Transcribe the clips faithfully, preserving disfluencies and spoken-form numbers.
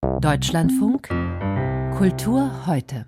Deutschlandfunk Kultur heute.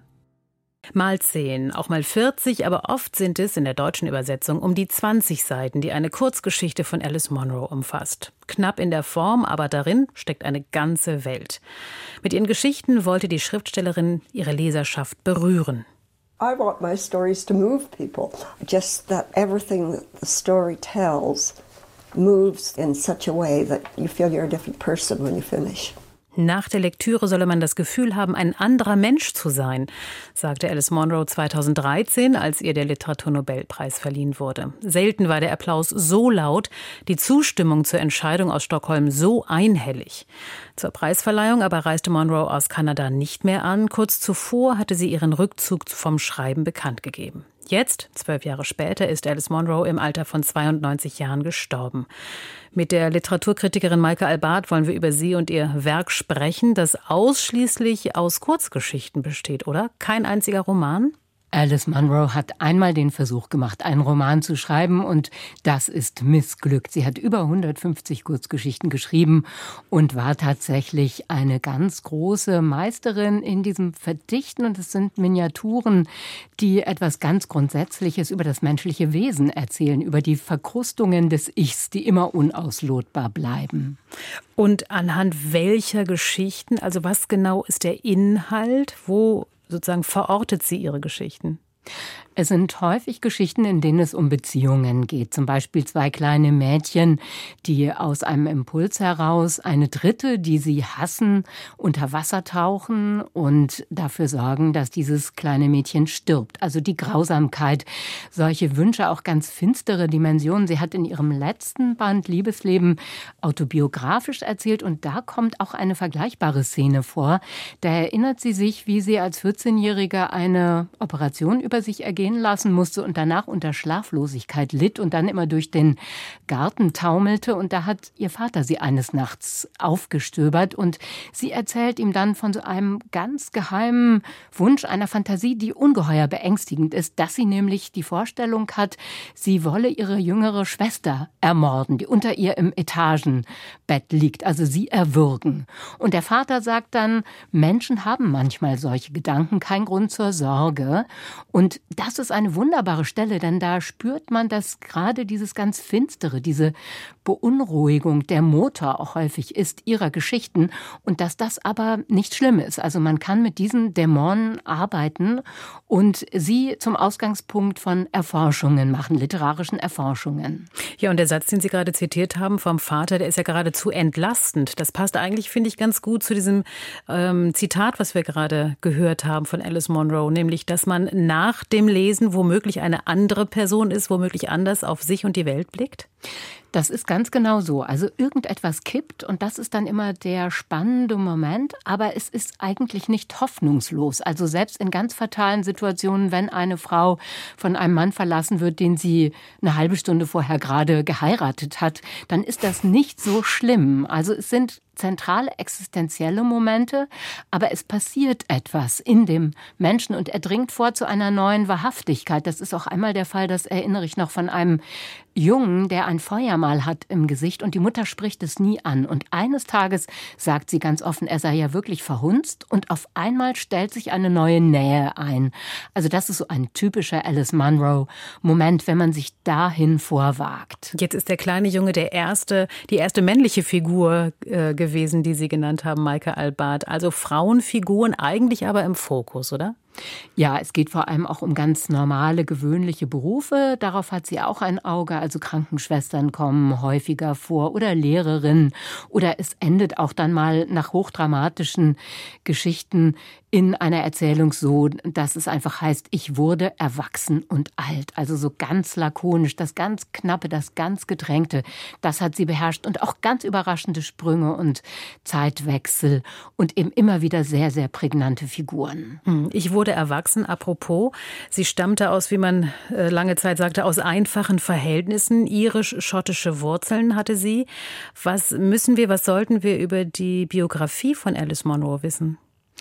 Mal zehn, auch mal vierzig, aber oft sind es in der deutschen Übersetzung um die zwanzig Seiten, die eine Kurzgeschichte von Alice Munro umfasst. Knapp in der Form, aber darin steckt eine ganze Welt. Mit ihren Geschichten wollte die Schriftstellerin ihre Leserschaft berühren. I want my stories to move people, just that everything that the story tells moves in such a way that you feel you're a different person when you finish. Nach der Lektüre solle man das Gefühl haben, ein anderer Mensch zu sein, sagte Alice Munro zweitausenddreizehn, als ihr der Literaturnobelpreis verliehen wurde. Selten war der Applaus so laut, die Zustimmung zur Entscheidung aus Stockholm so einhellig. Zur Preisverleihung aber reiste Munro aus Kanada nicht mehr an. Kurz zuvor hatte sie ihren Rückzug vom Schreiben bekannt gegeben. Jetzt, zwölf Jahre später, ist Alice Munro im Alter von zweiundneunzig Jahren gestorben. Mit der Literaturkritikerin Maike Albart wollen wir über sie und ihr Werk sprechen, das ausschließlich aus Kurzgeschichten besteht, oder? Kein einziger Roman? Alice Munro hat einmal den Versuch gemacht, einen Roman zu schreiben, und das ist missglückt. Sie hat über hundertfünfzig Kurzgeschichten geschrieben und war tatsächlich eine ganz große Meisterin in diesem Verdichten. Und es sind Miniaturen, die etwas ganz Grundsätzliches über das menschliche Wesen erzählen, über die Verkrustungen des Ichs, die immer unauslotbar bleiben. Und anhand welcher Geschichten, also was genau ist der Inhalt, wo sozusagen verortet sie ihre Geschichten? Es sind häufig Geschichten, in denen es um Beziehungen geht. Zum Beispiel zwei kleine Mädchen, die aus einem Impuls heraus eine Dritte, die sie hassen, unter Wasser tauchen und dafür sorgen, dass dieses kleine Mädchen stirbt. Also die Grausamkeit, solche Wünsche, auch ganz finstere Dimensionen. Sie hat in ihrem letzten Band Liebesleben autobiografisch erzählt, und da kommt auch eine vergleichbare Szene vor. Da erinnert sie sich, wie sie als vierzehnjährige eine Operation über sich ergehen lassen musste und danach unter Schlaflosigkeit litt und dann immer durch den Garten taumelte. Und da hat ihr Vater sie eines Nachts aufgestöbert, und sie erzählt ihm dann von so einem ganz geheimen Wunsch, einer Fantasie, die ungeheuer beängstigend ist, dass sie nämlich die Vorstellung hat, sie wolle ihre jüngere Schwester ermorden, die unter ihr im Etagenbett liegt, also sie erwürgen. Und der Vater sagt dann, Menschen haben manchmal solche Gedanken, kein Grund zur Sorge. Und das ist eine wunderbare Stelle, denn da spürt man, dass gerade dieses ganz Finstere, diese Beunruhigung der Motor auch häufig ist ihrer Geschichten, und dass das aber nicht schlimm ist. Also man kann mit diesen Dämonen arbeiten und sie zum Ausgangspunkt von Erforschungen machen, literarischen Erforschungen. Ja, und der Satz, den Sie gerade zitiert haben vom Vater, der ist ja geradezu entlastend. Das passt eigentlich, finde ich, ganz gut zu diesem ähm, Zitat, was wir gerade gehört haben von Alice Munro, nämlich, dass man nach dem Lesen womöglich eine andere Person ist, womöglich anders auf sich und die Welt blickt? Das ist ganz genau so. Also irgendetwas kippt, und das ist dann immer der spannende Moment. Aber es ist eigentlich nicht hoffnungslos. Also selbst in ganz fatalen Situationen, wenn eine Frau von einem Mann verlassen wird, den sie eine halbe Stunde vorher gerade geheiratet hat, dann ist das nicht so schlimm. Also es sind zentrale existenzielle Momente, aber es passiert etwas in dem Menschen und er dringt vor zu einer neuen Wahrhaftigkeit. Das ist auch einmal der Fall, das erinnere ich noch, von einem Jungen, der ein Feuermal hat im Gesicht, und die Mutter spricht es nie an. Und eines Tages sagt sie ganz offen, er sei ja wirklich verhunzt, und auf einmal stellt sich eine neue Nähe ein. Also das ist so ein typischer Alice Munro-Moment, wenn man sich dahin vorwagt. Jetzt ist der kleine Junge der erste, die erste männliche Figur äh, gewesen, die Sie genannt haben, Maike Albart. Also Frauenfiguren eigentlich aber im Fokus, oder? Ja, es geht vor allem auch um ganz normale, gewöhnliche Berufe. Darauf hat sie auch ein Auge. Also Krankenschwestern kommen häufiger vor oder Lehrerinnen. Oder es endet auch dann mal nach hochdramatischen Geschichten in einer Erzählung so, dass es einfach heißt, ich wurde erwachsen und alt. Also so ganz lakonisch, das ganz Knappe, das ganz Gedrängte, das hat sie beherrscht. Und auch ganz überraschende Sprünge und Zeitwechsel und eben immer wieder sehr, sehr prägnante Figuren. Ich wurde erwachsen, apropos. Sie stammte aus, wie man lange Zeit sagte, aus einfachen Verhältnissen. Irisch-schottische Wurzeln hatte sie. Was müssen wir, was sollten wir über die Biografie von Alice Munro wissen?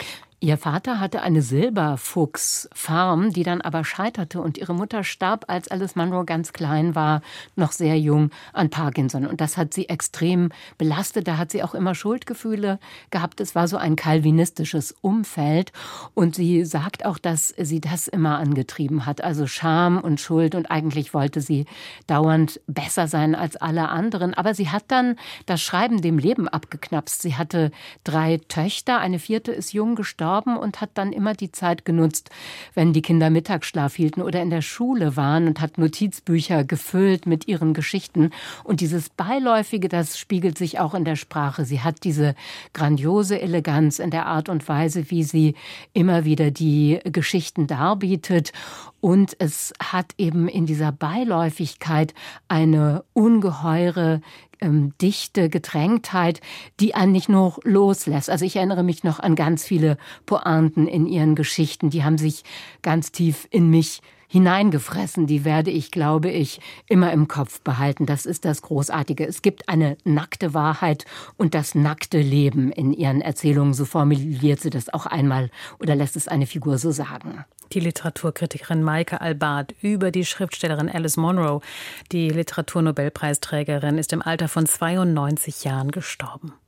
Ihr Vater hatte eine Silberfuchsfarm, die dann aber scheiterte und ihre Mutter starb, als Alice Munro ganz klein war, noch sehr jung, an Parkinson. Und das hat sie extrem belastet. Da hat sie auch immer Schuldgefühle gehabt. Es war so ein calvinistisches Umfeld. Und sie sagt auch, dass sie das immer angetrieben hat. Also Scham und Schuld. Und eigentlich wollte sie dauernd besser sein als alle anderen. Aber sie hat dann das Schreiben dem Leben abgeknapst. Sie hatte drei Töchter. Eine vierte ist jung gestorben und hat dann immer die Zeit genutzt, wenn die Kinder Mittagsschlaf hielten oder in der Schule waren, und hat Notizbücher gefüllt mit ihren Geschichten. Und dieses Beiläufige, das spiegelt sich auch in der Sprache. Sie hat diese grandiose Eleganz in der Art und Weise, wie sie immer wieder die Geschichten darbietet. Und es hat eben in dieser Beiläufigkeit eine ungeheure ähm, dichte Gedrängtheit, die einen nicht nur loslässt. Also ich erinnere mich noch an ganz viele Pointen in ihren Geschichten. Die haben sich ganz tief in mich hineingefressen. Die werde ich, glaube ich, immer im Kopf behalten. Das ist das Großartige. Es gibt eine nackte Wahrheit und das nackte Leben in ihren Erzählungen. So formuliert sie das auch einmal oder lässt es eine Figur so sagen. Die Literaturkritikerin Maike Albart über die Schriftstellerin Alice Munro. Die Literaturnobelpreisträgerin ist im Alter von zweiundneunzig Jahren gestorben.